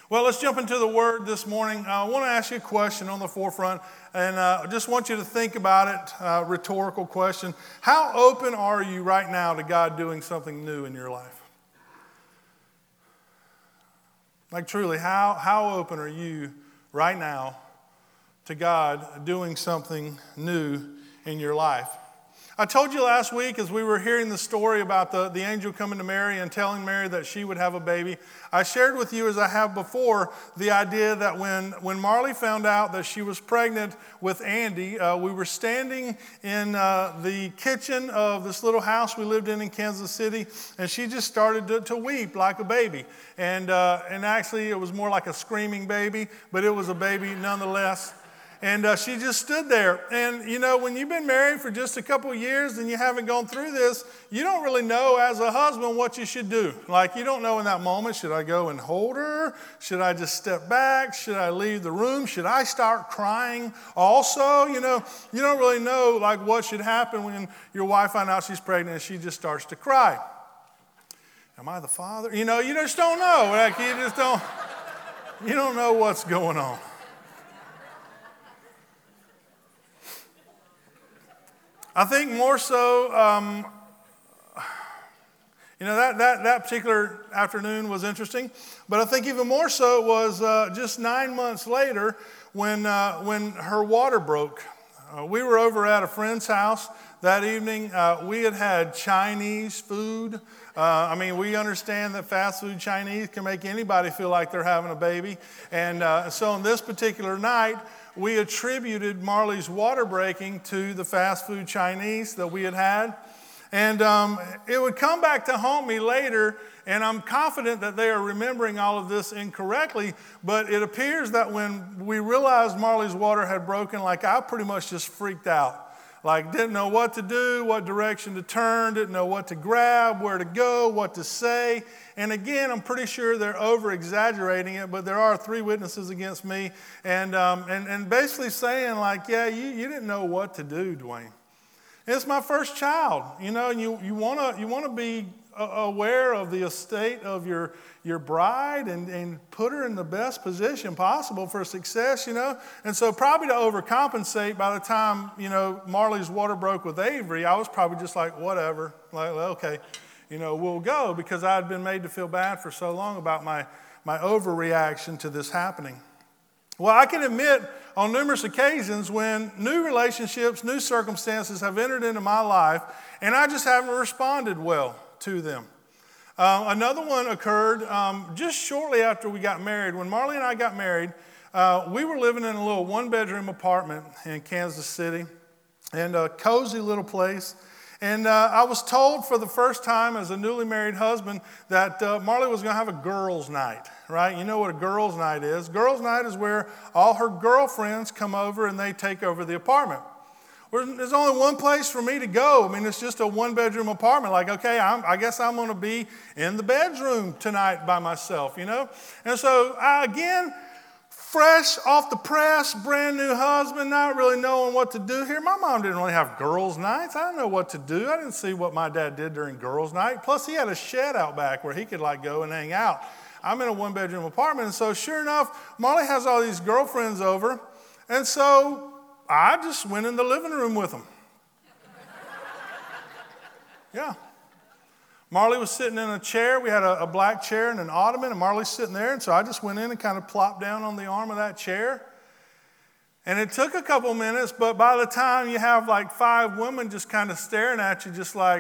Well, let's jump into the Word this morning. I want to ask you a question on the forefront, and I just want you to think about it, rhetorical question. How open are you right now to God doing something new in your life? Like truly, how open are you right now to God doing something new in your life? I told you last week as we were hearing the story about the angel coming to Mary and telling Mary that she would have a baby, I shared with you, as I have before, the idea that when Marley found out that she was pregnant with Andy, we were standing in the kitchen of this little house we lived in Kansas City, and she just started to weep like a baby. And actually it was more like a screaming baby, but it was a baby nonetheless. And she just stood there. And, you know, when you've been married for just a couple of years and you haven't gone through this, you don't really know as a husband what you should do. Like, you don't know in that moment, should I go and hold her? Should I just step back? Should I leave the room? Should I start crying also? You know, you don't really know, like, what should happen when your wife finds out she's pregnant and she just starts to cry. Am I the father? You know, you just don't know. Like, you don't know what's going on. I think more so, that particular afternoon was interesting. But I think even more so it was just 9 months later when her water broke. We were over at a friend's house that evening. We had Chinese food. We understand that fast food Chinese can make anybody feel like they're having a baby. And so on this particular night, we attributed Marley's water breaking to the fast food Chinese that we had. And it would come back to haunt me later, and I'm confident that they are remembering all of this incorrectly, but it appears that when we realized Marley's water had broken, like I pretty much just freaked out. Like, didn't know what to do, what direction to turn, didn't know what to grab, where to go, what to say. And again, I'm pretty sure they're over-exaggerating it, but there are 3 witnesses against me. And basically saying, like, yeah, you didn't know what to do, Dwayne. It's my first child, you know, and you want to be aware of the estate of your bride and put her in the best position possible for success, you know. And so probably to overcompensate, by the time, you know, Marley's water broke with Avery, I was probably just like, whatever, like, okay, you know, we'll go, because I had been made to feel bad for so long about my overreaction to this happening. Well, I can admit on numerous occasions when new relationships, new circumstances have entered into my life, and I just haven't responded well to them. Another one occurred just shortly after we got married. When Marley and I got married, we were living in a little 1-bedroom apartment in Kansas City, and a cozy little place. And I was told for the first time as a newly married husband that Marley was going to have a girls' night, right? You know what a girls' night is. Girls' night is where all her girlfriends come over and they take over the apartment. There's only one place for me to go. I mean, it's just a 1-bedroom apartment. Like, okay, I guess I'm going to be in the bedroom tonight by myself, you know? And so, again, fresh off the press, brand new husband, not really knowing what to do here. My mom didn't really have girls' nights. I didn't know what to do. I didn't see what my dad did during girls' night. Plus, he had a shed out back where he could, like, go and hang out. I'm in a 1-bedroom apartment. And so, sure enough, Marley has all these girlfriends over. And so I just went in the living room with them. Yeah. Marley was sitting in a chair. We had a black chair and an ottoman, and Marley's sitting there. And so I just went in and kind of plopped down on the arm of that chair. And it took a couple minutes, but by the time you have like 5 women just kind of staring at you, just like,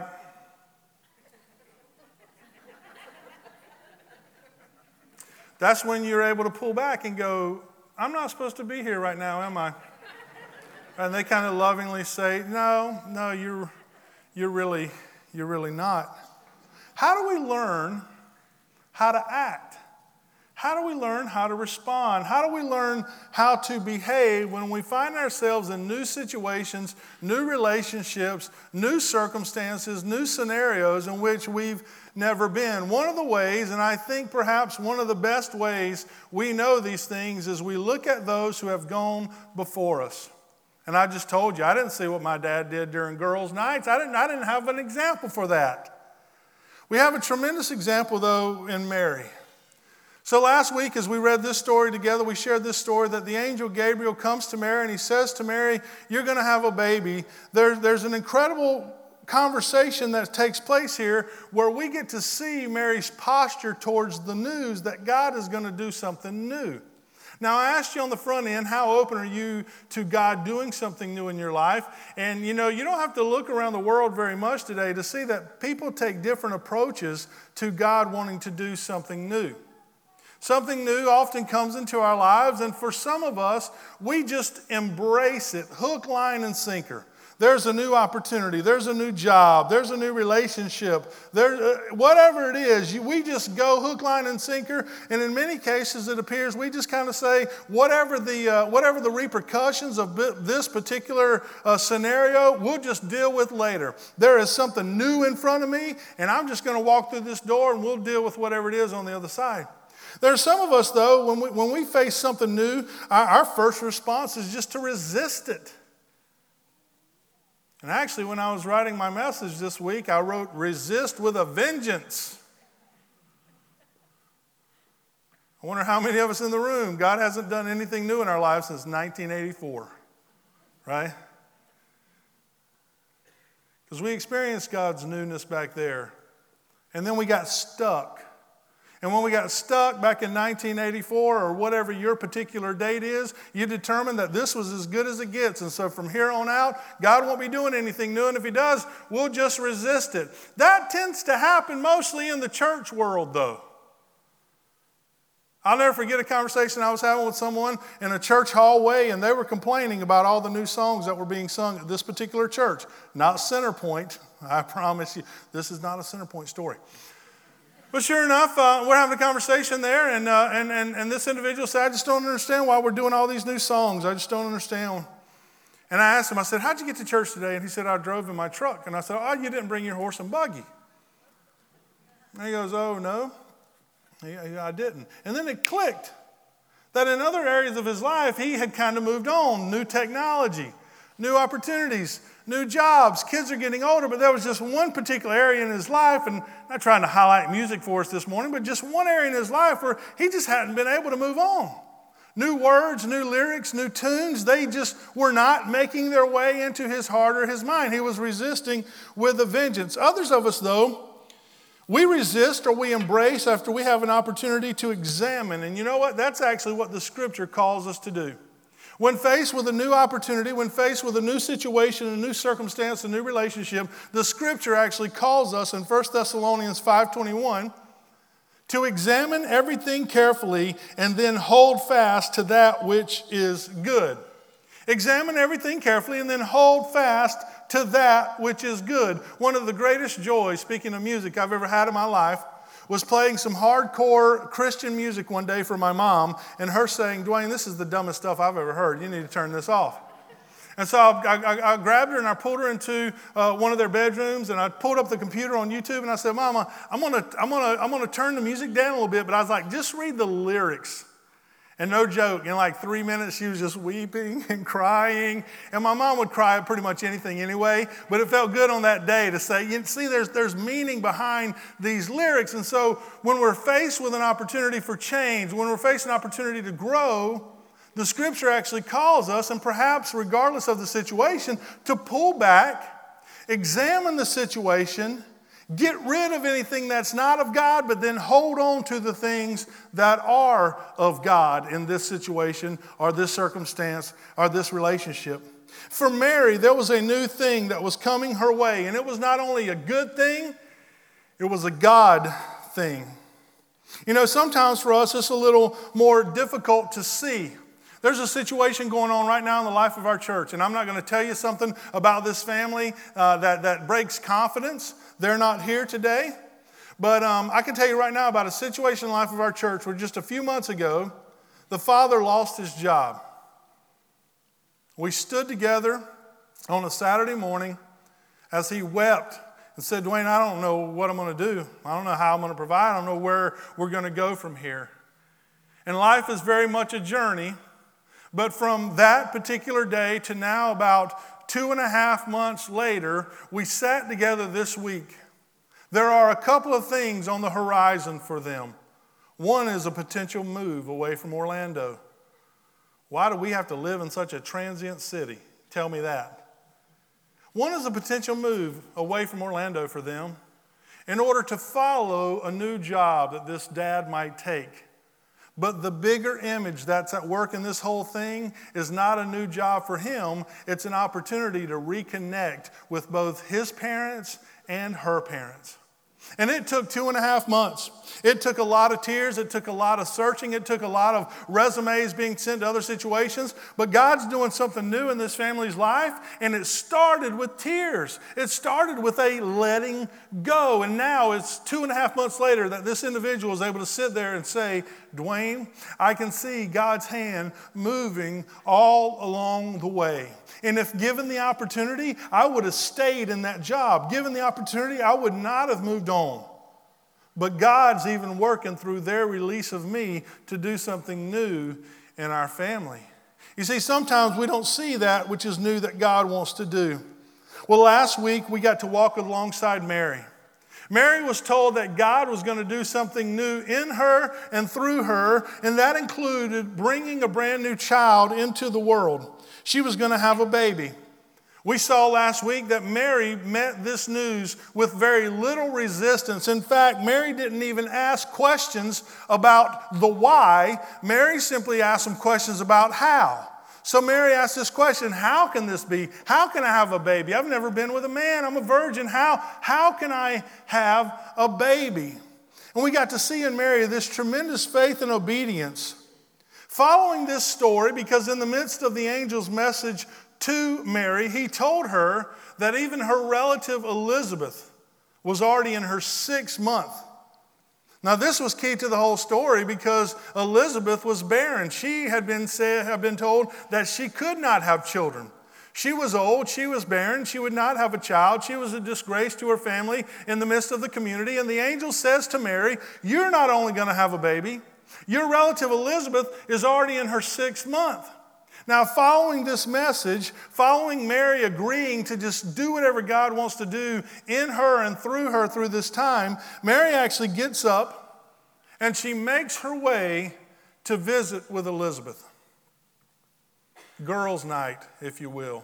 that's when you're able to pull back and go, I'm not supposed to be here right now, am I? And they kind of lovingly say, no, you're really not. How do we learn how to act? How do we learn how to respond? How do we learn how to behave when we find ourselves in new situations, new relationships, new circumstances, new scenarios in which we've never been? One of the ways, and I think perhaps one of the best ways we know these things, is we look at those who have gone before us. And I just told you, I didn't see what my dad did during girls' nights. I didn't have an example for that. We have a tremendous example, though, in Mary. So last week, as we read this story together, we shared this story that the angel Gabriel comes to Mary and he says to Mary, you're going to have a baby. There's an incredible conversation that takes place here where we get to see Mary's posture towards the news that God is going to do something new. Now, I asked you on the front end, how open are you to God doing something new in your life? And you don't have to look around the world very much today to see that people take different approaches to God wanting to do something new. Something new often comes into our lives, and for some of us, we just embrace it, hook, line, and sinker. There's a new opportunity. There's a new job. There's a new relationship. Whatever it is, we just go hook, line, and sinker. And in many cases, it appears we just kind of say, whatever the repercussions of this particular scenario, we'll just deal with later. There is something new in front of me, and I'm just going to walk through this door, and we'll deal with whatever it is on the other side. There are some of us, though, when we face something new, our first response is just to resist it. And actually, when I was writing my message this week, I wrote, resist with a vengeance. I wonder how many of us in the room, God hasn't done anything new in our lives since 1984, right? Because we experienced God's newness back there, and then we got stuck. And when we got stuck back in 1984 or whatever your particular date is, you determined that this was as good as it gets. And so from here on out, God won't be doing anything new. And if he does, we'll just resist it. That tends to happen mostly in the church world, though. I'll never forget a conversation I was having with someone in a church hallway, and they were complaining about all the new songs that were being sung at this particular church. Not Centerpoint. I promise you, this is not a Centerpoint story. But sure enough, we're having a conversation there, and this individual said, I just don't understand why we're doing all these new songs. I just don't understand. And I asked him, I said, how'd you get to church today? And he said, I drove in my truck. And I said, oh, you didn't bring your horse and buggy. And he goes, oh, no, I didn't. And then it clicked that in other areas of his life, he had kind of moved on. New technology, new opportunities, new jobs, kids are getting older, but there was just one particular area in his life, and I'm not trying to highlight music for us this morning, but just one area in his life where he just hadn't been able to move on. New words, new lyrics, new tunes, they just were not making their way into his heart or his mind. He was resisting with a vengeance. Others of us, though, we resist or we embrace after we have an opportunity to examine. And you know what? That's actually what the Scripture calls us to do. When faced with a new opportunity, when faced with a new situation, a new circumstance, a new relationship, the Scripture actually calls us in 1 Thessalonians 5:21 to examine everything carefully and then hold fast to that which is good. Examine everything carefully and then hold fast to that which is good. One of the greatest joys, speaking of music, I've ever had in my life was playing some hardcore Christian music one day for my mom, and her saying, Dwayne, this is the dumbest stuff I've ever heard. You need to turn this off. And so I grabbed her and I pulled her into one of their bedrooms, and I pulled up the computer on YouTube, and I said, Mama, I'm gonna turn the music down a little bit, but I was like, just read the lyrics. And no joke, in like 3 minutes, she was just weeping and crying. And my mom would cry at pretty much anything anyway, but it felt good on that day to say, you see, there's meaning behind these lyrics. And so when we're faced with an opportunity for change, when we're faced with an opportunity to grow, the Scripture actually calls us, and perhaps regardless of the situation, to pull back, examine the situation, get rid of anything that's not of God, but then hold on to the things that are of God in this situation or this circumstance or this relationship. For Mary, there was a new thing that was coming her way, and it was not only a good thing, it was a God thing. You know, sometimes for us, it's a little more difficult to see. There's a situation going on right now in the life of our church, and I'm not going to tell you something about this family that breaks confidence. They're not here today, but I can tell you right now about a situation in the life of our church where just a few months ago, the father lost his job. We stood together on a Saturday morning as he wept and said, Dwayne, I don't know what I'm going to do. I don't know how I'm going to provide. I don't know where we're going to go from here. And life is very much a journey. But from that particular day to now, about 2.5 months later, we sat together this week. There are a couple of things on the horizon for them. One is a potential move away from Orlando. Why do we have to live in such a transient city? Tell me that. One is a potential move away from Orlando for them in order to follow a new job that this dad might take. But the bigger image that's at work in this whole thing is not a new job for him. It's an opportunity to reconnect with both his parents and her parents. And it took 2.5 months. It took a lot of tears. It took a lot of searching. It took a lot of resumes being sent to other situations. But God's doing something new in this family's life, and it started with tears. It started with a letting go. And now it's 2.5 months later that this individual is able to sit there and say, Dwayne, I can see God's hand moving all along the way. And if given the opportunity, I would have stayed in that job. Given the opportunity, I would not have moved on. But God's even working through their release of me to do something new in our family. You see, sometimes we don't see that which is new that God wants to do. Well, last week we got to walk alongside Mary. Mary was told that God was going to do something new in her and through her, and that included bringing a brand new child into the world. She was going to have a baby. We saw last week that Mary met this news with very little resistance. In fact, Mary didn't even ask questions about the why. Mary simply asked some questions about how. So Mary asked this question, how can this be? How can I have a baby? I've never been with a man. I'm a virgin. How can I have a baby? And we got to see in Mary this tremendous faith and obedience. Following this story, because in the midst of the angel's message to Mary, he told her that even her relative Elizabeth was already in her 6th month. Now, this was key to the whole story because Elizabeth was barren. She had been told that she could not have children. She was old, she was barren, she would not have a child. She was a disgrace to her family in the midst of the community. And the angel says to Mary, you're not only going to have a baby, your relative Elizabeth is already in her 6th month. Now, following this message, following Mary agreeing to just do whatever God wants to do in her and through her through this time, Mary actually gets up and she makes her way to visit with Elizabeth. Girls' night, if you will.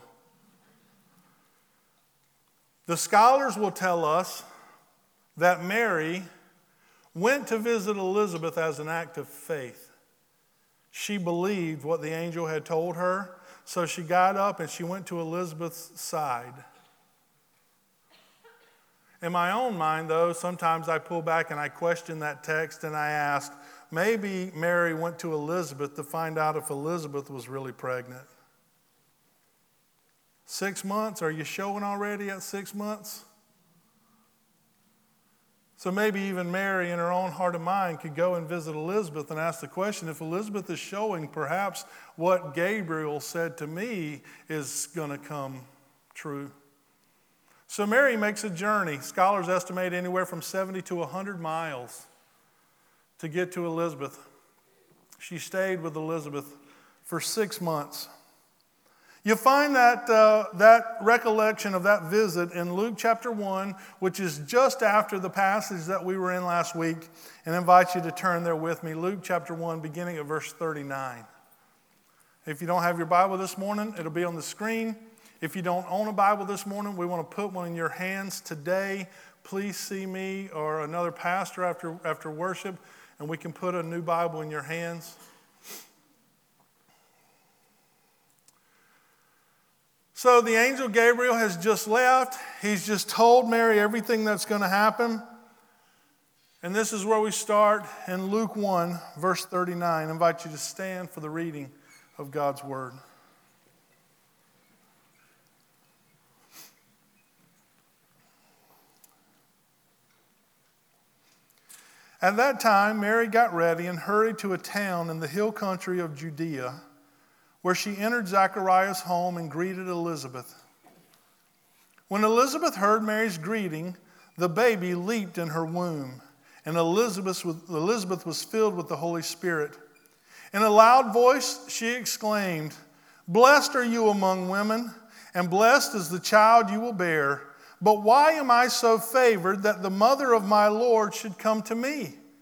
The scholars will tell us that Mary went to visit Elizabeth as an act of faith. She believed what the angel had told her, so she got up and she went to Elizabeth's side. In my own mind, though, sometimes I pull back and I question that text and I ask, maybe Mary went to Elizabeth to find out if Elizabeth was really pregnant. 6 months? Are you showing already at 6 months? So maybe even Mary in her own heart and mind could go and visit Elizabeth and ask the question, if Elizabeth is showing, perhaps what Gabriel said to me is going to come true. So Mary makes a journey. Scholars estimate anywhere from 70 to 100 miles to get to Elizabeth. She stayed with Elizabeth for 6 months. You'll find that recollection of that visit in Luke chapter 1, which is just after the passage that we were in last week, and I invite you to turn there with me. Luke chapter 1, beginning at verse 39. If you don't have your Bible this morning, it'll be on the screen. If you don't own a Bible this morning, we want to put one in your hands today. Please see me or another pastor after worship, and we can put a new Bible in your hands. So the angel Gabriel has just left. He's just told Mary everything that's going to happen. And this is where we start in Luke 1, verse 39. I invite you to stand for the reading of God's word. At that time, Mary got ready and hurried to a town in the hill country of Judea, where she entered Zachariah's home and greeted Elizabeth. When Elizabeth heard Mary's greeting, the baby leaped in her womb, and Elizabeth was filled with the Holy Spirit. In a loud voice, she exclaimed, "Blessed are you among women, and blessed is the child you will bear. But why am I so favored that the mother of my Lord should come to me?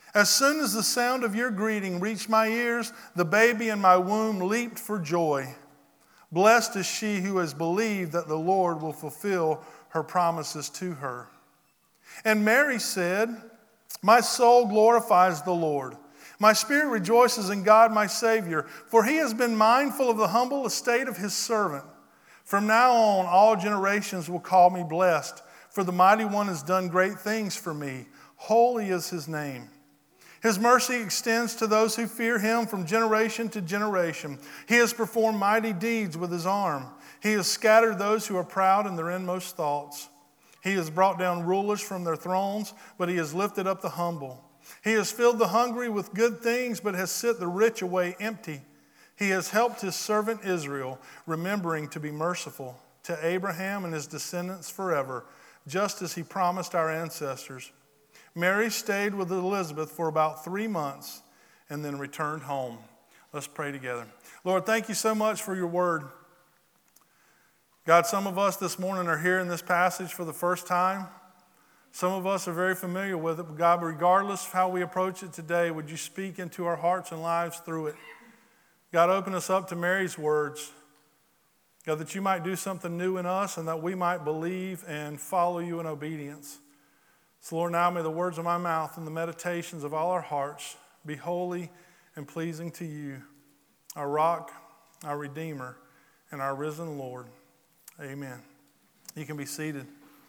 As soon as the sound of your greeting reached my ears, the baby in my womb leaped for joy. Blessed is she who has believed that the Lord will fulfill her promises to her. And Mary said, my soul glorifies the Lord. My spirit rejoices in God my Savior, for he has been mindful of the humble estate of his servant. From now on, all generations will call me blessed, for the Mighty One has done great things for me. Holy is his name. His mercy extends to those who fear him from generation to generation. He has performed mighty deeds with his arm. He has scattered those who are proud in their inmost thoughts. He has brought down rulers from their thrones, but he has lifted up the humble. He has filled the hungry with good things, but has sent the rich away empty. He has helped his servant Israel, remembering to be merciful to Abraham and his descendants forever, just as he promised our ancestors. Mary stayed with Elizabeth for about 3 months and then returned home. Let's pray together. Lord, thank you so much for your word. God, some of us this morning are hearing this passage for the first time. Some of us are very familiar with it, but God, regardless of how we approach it today, would you speak into our hearts and lives through it? God, open us up to Mary's words. God, that you might do something new in us and that we might believe and follow you in obedience. So Lord, now may the words of my mouth and the meditations of all our hearts be holy and pleasing to you, our rock, our Redeemer, and our risen Lord. Amen. You can be seated.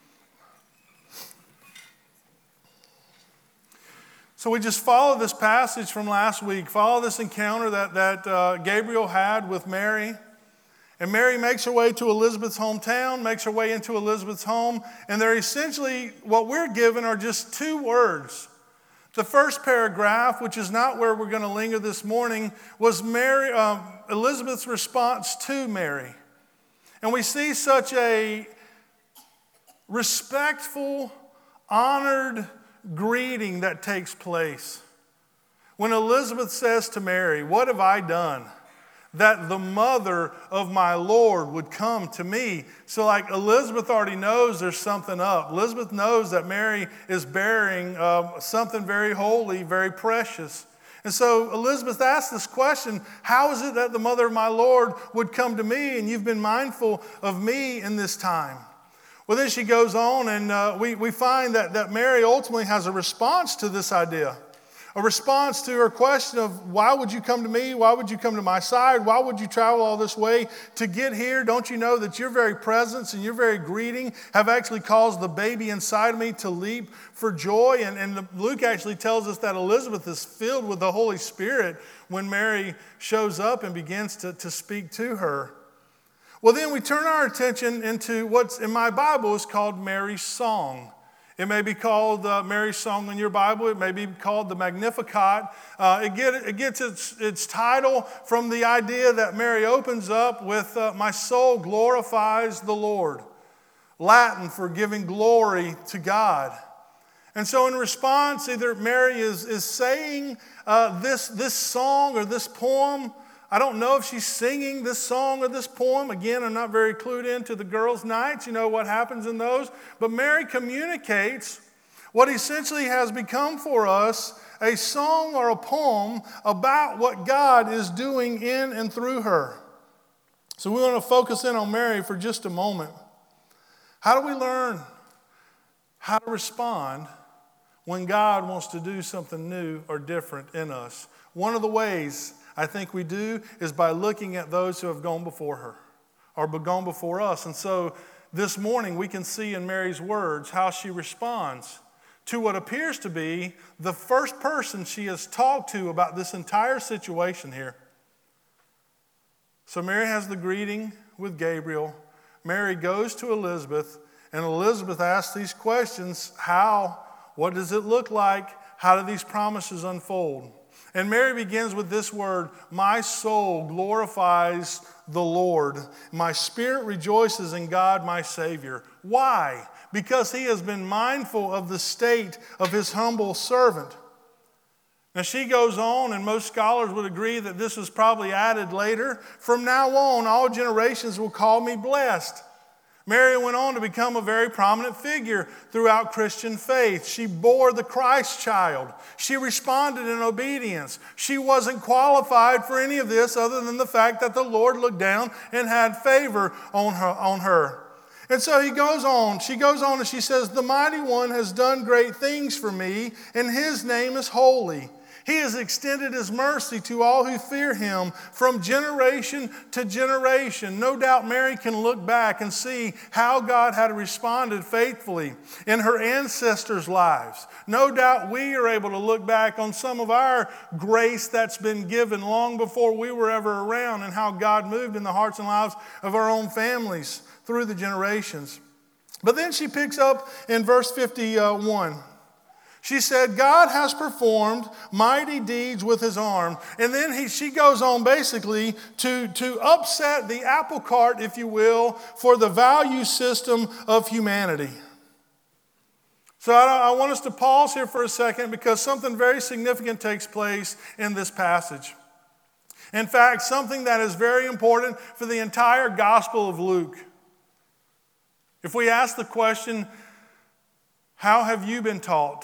So we just follow this passage from last week, follow this encounter that Gabriel had with Mary. And Mary makes her way to Elizabeth's hometown, makes her way into Elizabeth's home, and they're essentially, what we're given are just 2 words. The first paragraph, which is not where we're going to linger this morning, was Elizabeth's response to Mary. And we see such a respectful, honored greeting that takes place. When Elizabeth says to Mary, what have I done that the mother of my Lord would come to me? So like Elizabeth already knows there's something up. Elizabeth knows that Mary is bearing something very holy, very precious. And so Elizabeth asked this question, how is it that the mother of my Lord would come to me and you've been mindful of me in this time? Well, then she goes on and we find that Mary ultimately has a response to this idea. A response to her question of why would you come to me? Why would you come to my side? Why would you travel all this way to get here? Don't you know that your very presence and your very greeting have actually caused the baby inside of me to leap for joy? And Luke actually tells us that Elizabeth is filled with the Holy Spirit when Mary shows up and begins to speak to her. Well, then we turn our attention into what's in my Bible is called Mary's Song. It may be called Mary's Song in your Bible. It may be called the Magnificat. It gets its title from the idea that Mary opens up with, my soul glorifies the Lord. Latin for giving glory to God. And so in response, either Mary is saying this song or this poem. I don't know if she's singing this song or this poem. Again, I'm not very clued into the girls' nights, you know what happens in those. But Mary communicates what essentially has become for us a song or a poem about what God is doing in and through her. So we want to focus in on Mary for just a moment. How do we learn how to respond when God wants to do something new or different in us? One of the ways I think we do is by looking at those who have gone before her or gone before us. And so this morning we can see in Mary's words how she responds to what appears to be the first person she has talked to about this entire situation here. So Mary has the greeting with Gabriel. Mary goes to Elizabeth, and Elizabeth asks these questions. How? What does it look like? How do these promises unfold? And Mary begins with this word, my soul glorifies the Lord. My spirit rejoices in God, my Savior. Why? Because he has been mindful of the state of his humble servant. Now she goes on, and most scholars would agree that this was probably added later. From now on, all generations will call me blessed. Mary went on to become a very prominent figure throughout Christian faith. She bore the Christ child. She responded in obedience. She wasn't qualified for any of this other than the fact that the Lord looked down and had favor on her. And so she goes on and she says, "The Mighty One has done great things for me, and His name is holy. He has extended His mercy to all who fear Him from generation to generation." No doubt Mary can look back and see how God had responded faithfully in her ancestors' lives. No doubt we are able to look back on some of our grace that's been given long before we were ever around, and how God moved in the hearts and lives of our own families through the generations. But then she picks up in verse 51. She said, "God has performed mighty deeds with His arm." And then she goes on basically to upset the apple cart, if you will, for the value system of humanity. So I want us to pause here for a second, because something very significant takes place in this passage. In fact, something that is very important for the entire Gospel of Luke. If we ask the question, how have you been taught?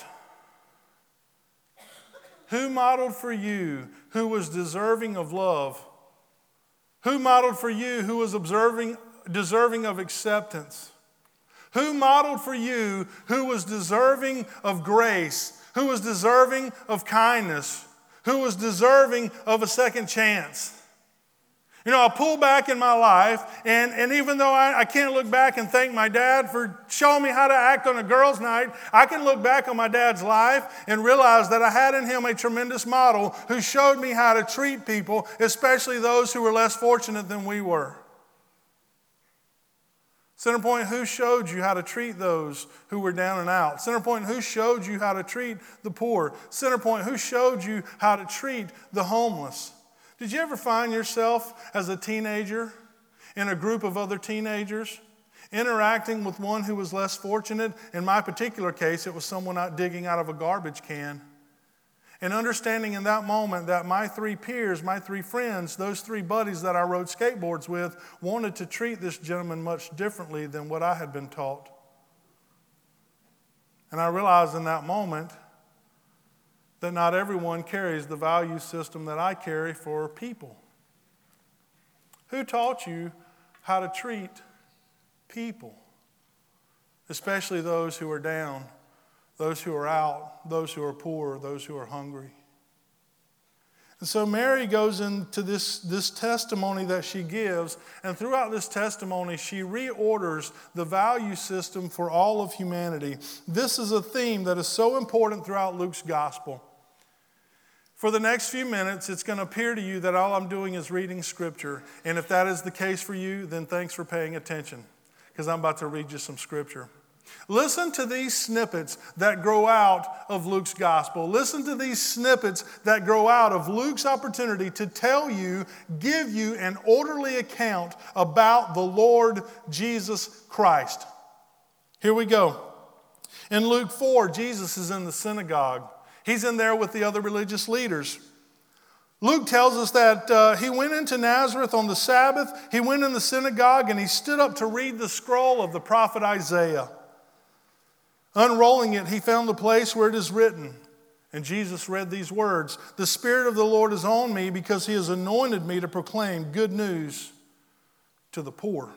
Who modeled for you who was deserving of love? Who modeled for you who was deserving of acceptance? Who modeled for you who was deserving of grace? Who was deserving of kindness? Who was deserving of a second chance? You know, I pull back in my life, and even though I can't look back and thank my dad for showing me how to act on a girls' night, I can look back on my dad's life and realize that I had in him a tremendous model who showed me how to treat people, especially those who were less fortunate than we were. Centerpoint, who showed you how to treat those who were down and out? Centerpoint, who showed you how to treat the poor? Centerpoint, who showed you how to treat the homeless? Did you ever find yourself as a teenager in a group of other teenagers interacting with one who was less fortunate? In my particular case, it was someone out digging out of a garbage can. And understanding in that moment that my three peers, my three friends, those three buddies that I rode skateboards with, wanted to treat this gentleman much differently than what I had been taught. And I realized in that moment that not everyone carries the value system that I carry for people. Who taught you how to treat people? Especially those who are down, those who are out, those who are poor, those who are hungry. And so Mary goes into this testimony that she gives, and throughout this testimony, she reorders the value system for all of humanity. This is a theme that is so important throughout Luke's gospel. For the next few minutes, it's going to appear to you that all I'm doing is reading Scripture. And if that is the case for you, then thanks for paying attention, because I'm about to read you some Scripture. Listen to these snippets that grow out of Luke's gospel. Listen to these snippets that grow out of Luke's opportunity to tell you, give you an orderly account about the Lord Jesus Christ. Here we go. In Luke 4, Jesus is in the synagogue. He's in there with the other religious leaders. Luke tells us that he went into Nazareth on the Sabbath. He went in the synagogue and he stood up to read the scroll of the prophet Isaiah. Unrolling it, he found the place where it is written. And Jesus read these words, "The Spirit of the Lord is on me because He has anointed me to proclaim good news to the poor.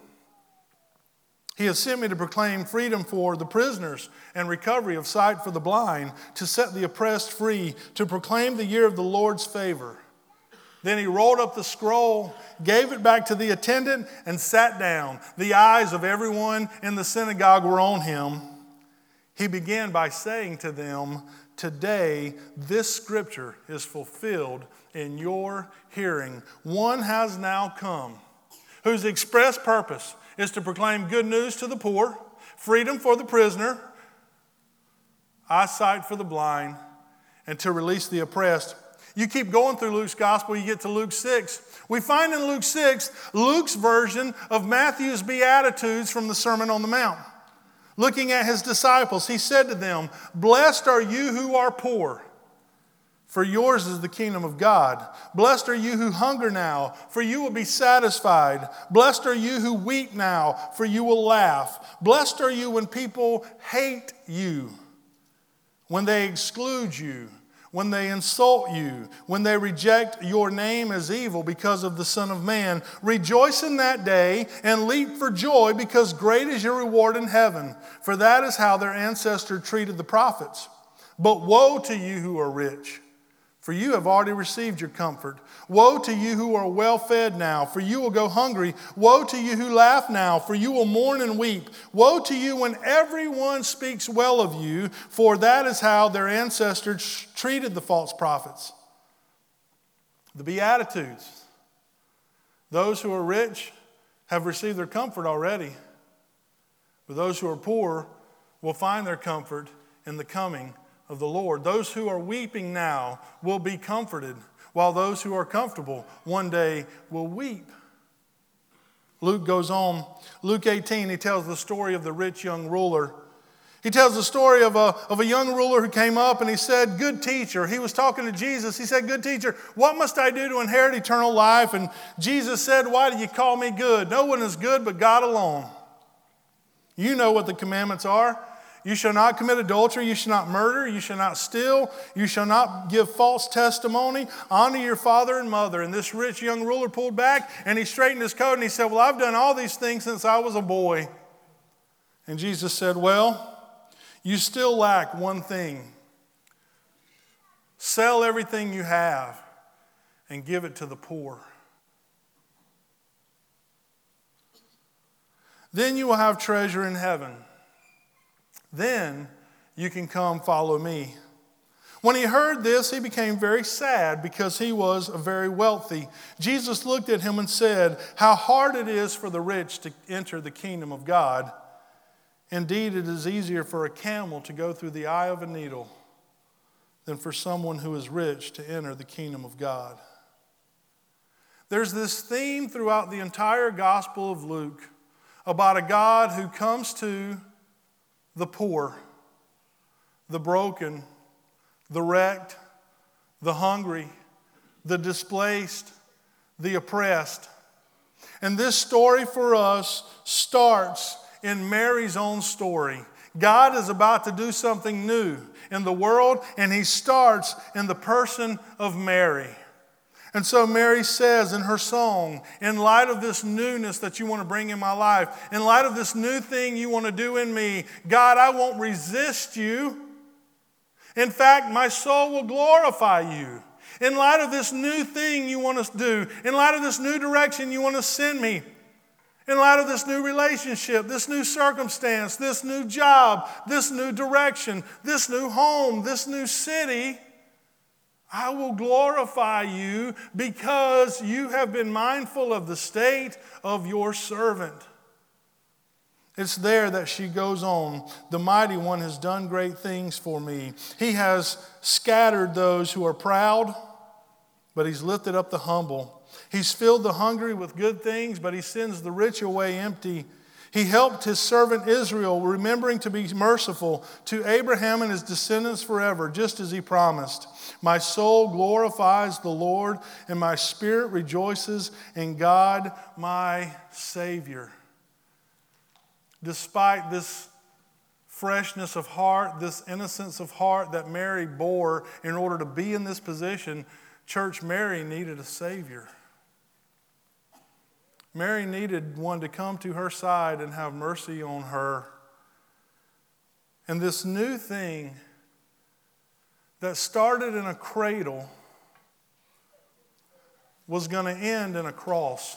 He has sent me to proclaim freedom for the prisoners and recovery of sight for the blind, to set the oppressed free, to proclaim the year of the Lord's favor." Then he rolled up the scroll, gave it back to the attendant, and sat down. The eyes of everyone in the synagogue were on him. He began by saying to them, "Today this scripture is fulfilled in your hearing. One has now come, whose express purpose is to proclaim good news to the poor, freedom for the prisoner, eyesight for the blind, and to release the oppressed." You keep going through Luke's gospel, you get to Luke 6. We find in Luke 6, Luke's version of Matthew's Beatitudes from the Sermon on the Mount. Looking at his disciples, he said to them, "Blessed are you who are poor, for yours is the kingdom of God. Blessed are you who hunger now, for you will be satisfied. Blessed are you who weep now, for you will laugh. Blessed are you when people hate you, when they exclude you, when they insult you, when they reject your name as evil because of the Son of Man. Rejoice in that day and leap for joy, because great is your reward in heaven. For that is how their ancestors treated the prophets. But woe to you who are rich, for you have already received your comfort. Woe to you who are well fed now, for you will go hungry. Woe to you who laugh now, for you will mourn and weep. Woe to you when everyone speaks well of you, for that is how their ancestors treated the false prophets. The Beatitudes. Those who are rich have received their comfort already, but those who are poor will find their comfort in the coming of the Lord. Those who are weeping now will be comforted, while those who are comfortable one day will weep. Luke goes on. Luke 18, he tells the story of the rich young ruler. He tells the story of a young ruler who came up and he said, "Good teacher." He was talking to Jesus. He said, "Good teacher, what must I do to inherit eternal life?" And Jesus said, "Why do you call me good? No one is good but God alone. You know what the commandments are. You shall not commit adultery, you shall not murder, you shall not steal, you shall not give false testimony, honor your father and mother." And this rich young ruler pulled back and he straightened his coat and he said, "Well, I've done all these things since I was a boy." And Jesus said, "Well, you still lack one thing. Sell everything you have and give it to the poor. Then you will have treasure in heaven. Then you can come follow me." When he heard this, he became very sad because he was very wealthy. Jesus looked at him and said, "How hard it is for the rich to enter the kingdom of God. Indeed, it is easier for a camel to go through the eye of a needle than for someone who is rich to enter the kingdom of God." There's this theme throughout the entire Gospel of Luke about a God who comes to the poor, the broken, the wrecked, the hungry, the displaced, the oppressed. And this story for us starts in Mary's own story. God is about to do something new in the world, and he starts in the person of Mary. And so Mary says in her song, in light of this newness that you want to bring in my life, in light of this new thing you want to do in me, God, I won't resist you. In fact, my soul will glorify you. In light of this new thing you want to do, in light of this new direction you want to send me, in light of this new relationship, this new circumstance, this new job, this new direction, this new home, this new city, I will glorify you because you have been mindful of the state of your servant. It's there that she goes on. The mighty one has done great things for me. He has scattered those who are proud, but he's lifted up the humble. He's filled the hungry with good things, but he sends the rich away empty. He helped his servant Israel, remembering to be merciful to Abraham and his descendants forever, just as he promised. My soul glorifies the Lord, and my spirit rejoices in God, my Savior. Despite this freshness of heart, this innocence of heart that Mary bore in order to be in this position, church, Mary needed a Savior. Mary needed one to come to her side and have mercy on her. And this new thing that started in a cradle was going to end in a cross.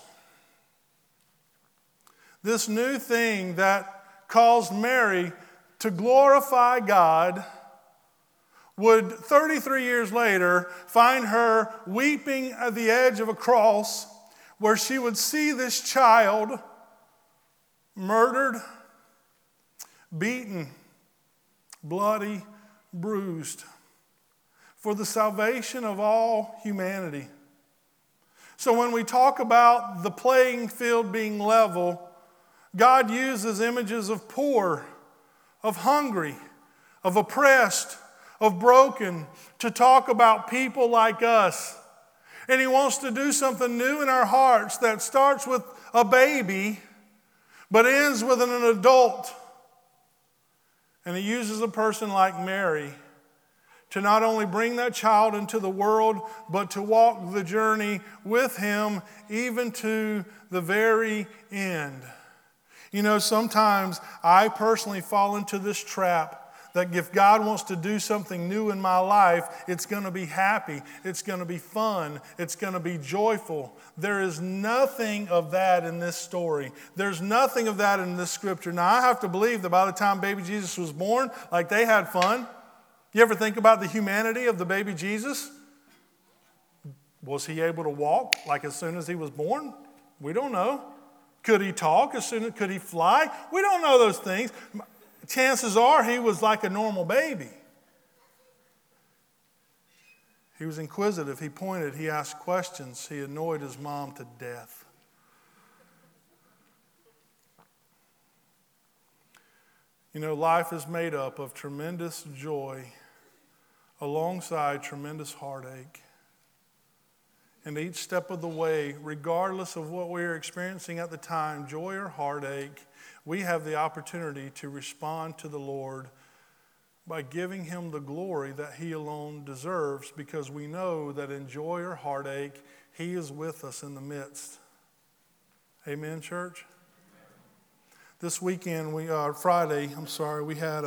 This new thing that caused Mary to glorify God would 33 years later find her weeping at the edge of a cross where she would see this child murdered, beaten, bloody, bruised for the salvation of all humanity. So when we talk about the playing field being level, God uses images of poor, of hungry, of oppressed, of broken to talk about people like us. And he wants to do something new in our hearts that starts with a baby but ends with an adult. And he uses a person like Mary to not only bring that child into the world, but to walk the journey with him even to the very end. You know, sometimes I personally fall into this trap that if God wants to do something new in my life, it's going to be happy, it's going to be fun, it's going to be joyful. There is nothing of that in this story. There's nothing of that in this scripture. Now, I have to believe that by the time baby Jesus was born, like they had fun. You ever think about the humanity of the baby Jesus? Was he able to walk like as soon as he was born? We don't know. Could he talk could he fly? We don't know those things. Chances are he was like a normal baby. He was inquisitive. He pointed. He asked questions. He annoyed his mom to death. You know, life is made up of tremendous joy alongside tremendous heartache. And each step of the way, regardless of what we are experiencing at the time, joy or heartache, we have the opportunity to respond to the Lord by giving him the glory that he alone deserves, because we know that in joy or heartache, he is with us in the midst. Amen, church? This weekend, Friday, we had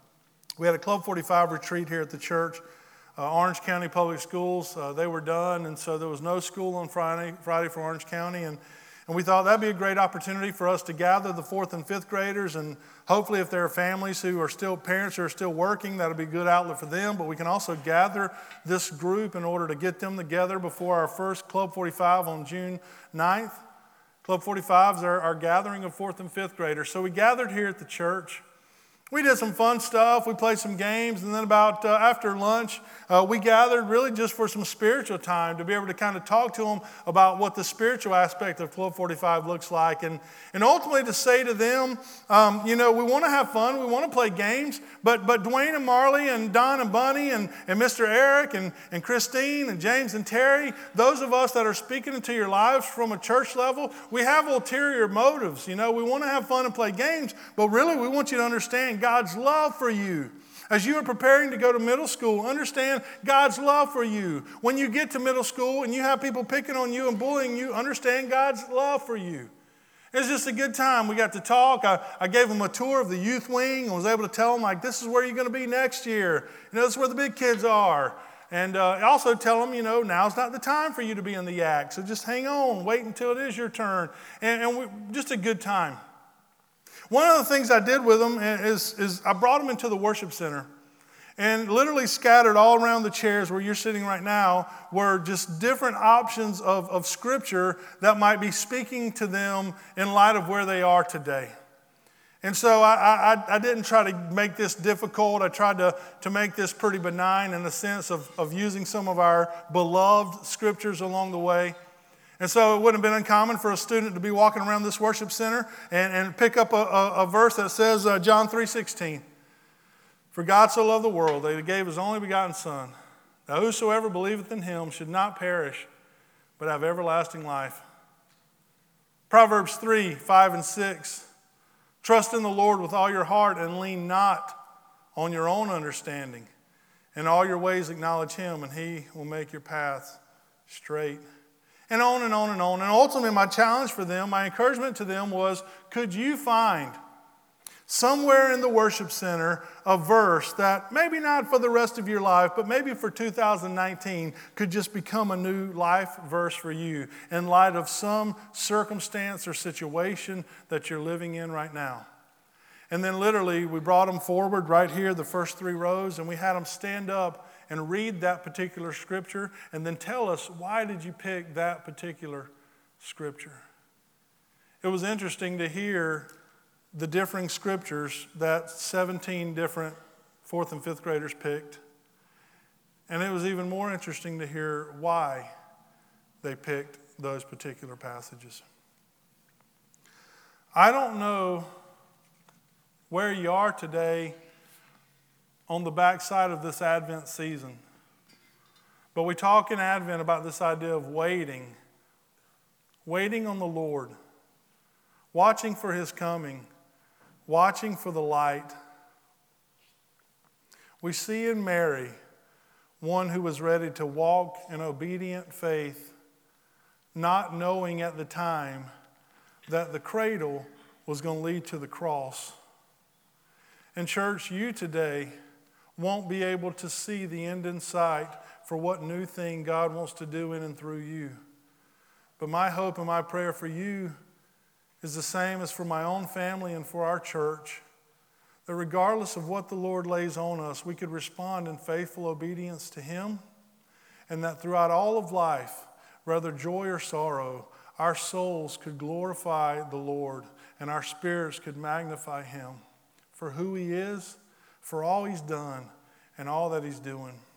a Club 45 retreat here at the church. Orange County Public Schools, they were done, and so there was no school on Friday for Orange County, and we thought that'd be a great opportunity for us to gather the 4th and 5th graders, and hopefully if there are families who are still, parents who are still working, that'll be a good outlet for them, but we can also gather this group in order to get them together before our first Club 45 on June 9th. Club 45 is our gathering of 4th and 5th graders. So we gathered here at the church. We did some fun stuff. We played some games. And then about after lunch, we gathered really just for some spiritual time to be able to kind of talk to them about what the spiritual aspect of Club 45 looks like. And ultimately to say to them, we want to have fun. We want to play games. But Dwayne and Marley and Don and Bunny and Mr. Eric and Christine and James and Terry, those of us that are speaking into your lives from a church level, we have ulterior motives. You know, we want to have fun and play games, but really we want you to understand God's love for you. As you are preparing to go to middle school, understand God's love for you. When you get to middle school and you have people picking on you and bullying you, understand God's love for you. It was just a good time. We got to talk. I gave them a tour of the youth wing and was able to tell them, like, this is where you're going to be next year. You know, this is where the big kids are. And also tell them, now's not the time for you to be in the yak. So just hang on. Wait until it is your turn. Just a good time. One of the things I did with them is I brought them into the worship center, and literally scattered all around the chairs where you're sitting right now were just different options of scripture that might be speaking to them in light of where they are today. And so I didn't try to make this difficult. I tried to make this pretty benign in the sense of using some of our beloved scriptures along the way. And so it wouldn't have been uncommon for a student to be walking around this worship center and pick up a verse that says John 3:16. For God so loved the world that he gave his only begotten Son, that whosoever believeth in him should not perish, but have everlasting life. Proverbs 3:5 and 6. Trust in the Lord with all your heart and lean not on your own understanding. In all your ways acknowledge him, and he will make your paths straight. And on and on and on. And ultimately, my challenge for them, my encouragement to them was, could you find somewhere in the worship center a verse that maybe not for the rest of your life, but maybe for 2019 could just become a new life verse for you in light of some circumstance or situation that you're living in right now? And then literally, we brought them forward right here, the first 3 rows, and we had them stand up and read that particular scripture, and then tell us, why did you pick that particular scripture? It was interesting to hear the differing scriptures that 17 different 4th and 5th graders picked. And it was even more interesting to hear why they picked those particular passages. I don't know where you are today on the backside of this Advent season. But we talk in Advent about this idea of waiting on the Lord, watching for his coming, watching for the light. We see in Mary one who was ready to walk in obedient faith, not knowing at the time that the cradle was going to lead to the cross. And church, you today won't be able to see the end in sight for what new thing God wants to do in and through you. But my hope and my prayer for you is the same as for my own family and for our church, that regardless of what the Lord lays on us, we could respond in faithful obedience to him, and that throughout all of life, whether joy or sorrow, our souls could glorify the Lord and our spirits could magnify him for who he is, for all he's done, and all that he's doing.